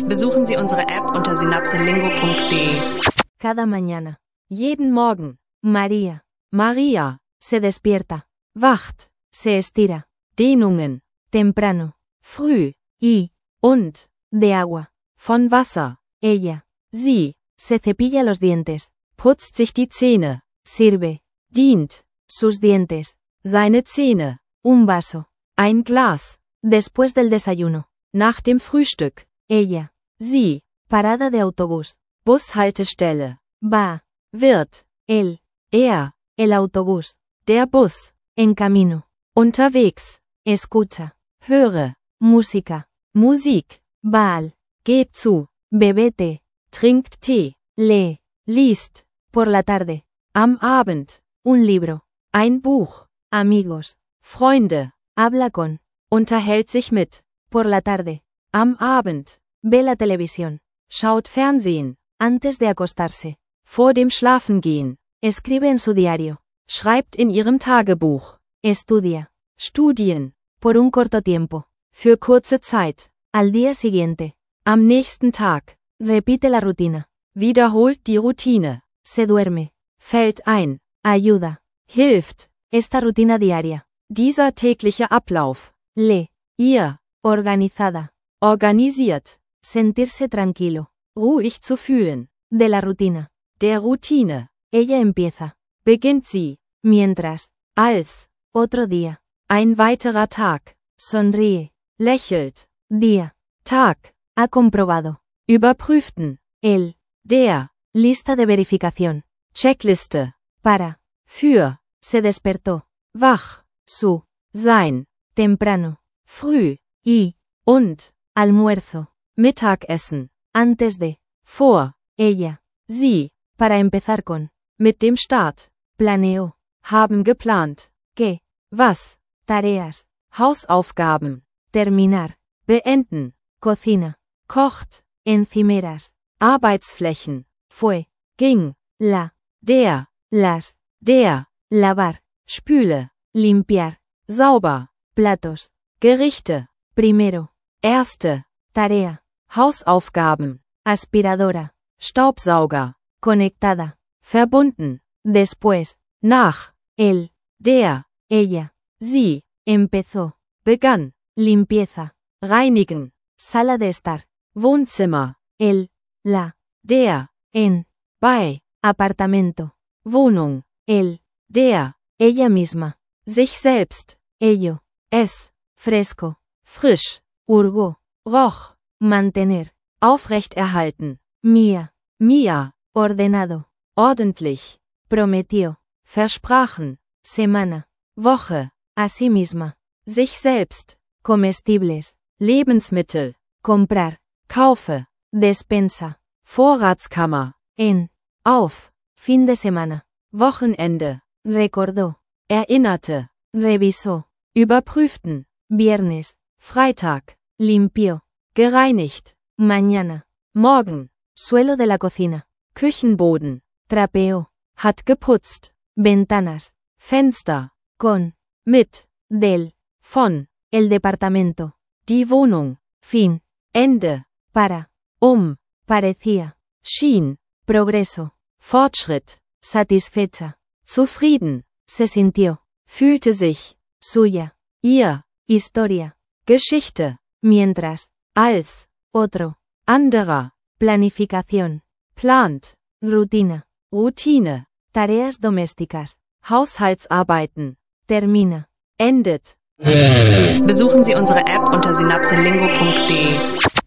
Besuchen Sie unsere App unter synapselingo.de. Cada mañana. Jeden Morgen. María. María. Se despierta. Wacht. Se estira. Dehnungen. Temprano. Früh. Y. Und. De agua. Von Wasser. Ella. Sie. Se cepilla los dientes. Putzt sich die Zähne. Sirve. Dient. Sus dientes. Seine Zähne. Un vaso. Ein Glas. Después del desayuno. Nach dem Frühstück. Ella. Sie. Parada de autobús. Bushaltestelle. Va. Wird. Él. Er. El autobús. Der Bus. En camino. Unterwegs. Escucha. Höre. Música. Musik. Va al. Geht zu. Bebe té. Trinkt Tee. Lee. Liest. Por la tarde. Am Abend. Un libro. Ein Buch. Amigos. Freunde. Habla con. Unterhält sich mit. Por la tarde. Am Abend. Ve la televisión. Schaut Fernsehen. Antes de acostarse. Vor dem Schlafengehen. Escribe en su diario. Schreibt in ihrem Tagebuch. Estudia. Studien. Por un corto tiempo. Für kurze Zeit. Al día siguiente. Am nächsten Tag. Repite la rutina. Wiederholt die Routine. Se duerme. Fällt ein. Ayuda. Hilft. Esta rutina diaria. Dieser tägliche Ablauf. Le. Ihr. Organizada. Organisiert. Sentirse tranquilo. Ruhig zu fühlen. De la rutina. Der Routine. Ella empieza. Beginnt sie. Mientras. Als. Otro día. Ein weiterer Tag. Sonríe. Lächelt. Día. Tag. Ha comprobado. Überprüften. El. Der. Lista de verificación. Checkliste. Para. Für. Se despertó. Wach. Su. Sein. Temprano. Früh. Y. Und. Almuerzo. Mittagessen. Antes de. Vor. Ella. Sie. Para empezar con. Mit dem Start. Planeó. Haben geplant. ¿Qué? Was? Tareas. Hausaufgaben. Terminar. Beenden. Cocina. Kocht. Encimeras. Arbeitsflächen. Fue. Ging. La. Der. Las. Der. Lavar. Spüle. Limpiar. Sauber. Platos. Gerichte. Primero. Erste. Tarea. Hausaufgaben. Aspiradora. Staubsauger. Conectada. Verbunden. Después. Nach. El. Der. Ella. Sie. Empezó. Begann. Limpieza. Reinigen. Sala de estar. Wohnzimmer. El. La. Der. En. Bei. Apartamento. Wohnung. El. Der. Ella misma. Sich selbst. Ello. Es. Fresco. Frisch. Urgo. Roch. Mantener. Aufrechterhalten. Mía. Mia. Ordenado. Ordentlich. Prometió. Versprachen. Semana. Woche. A sí misma. Sich selbst. Comestibles. Lebensmittel. Comprar. Kaufe. Despensa. Vorratskammer. En. Auf. Fin de semana. Wochenende. Recordó. Erinnerte. Revisó. Überprüften. Viernes. Freitag. Limpió. Gereinigt. Mañana. Morgen. Suelo de la cocina. Küchenboden. Trapeó. Hat geputzt. Ventanas. Fenster. Con. Mit. Del. Von. El departamento. Die Wohnung. Fin. Ende. Para. Parecía. Schien. Progreso. Fortschritt. Satisfecha. Zufrieden. Se sintió. Fühlte sich. Suya. Ihr. Historia. Geschichte. Mientras. Als. Otro. Anderer. Planificación. Plant. Rutina. Routine. Tareas domésticas. Haushaltsarbeiten. Termina. Endet. Besuchen Sie unsere App unter synapselingo.de.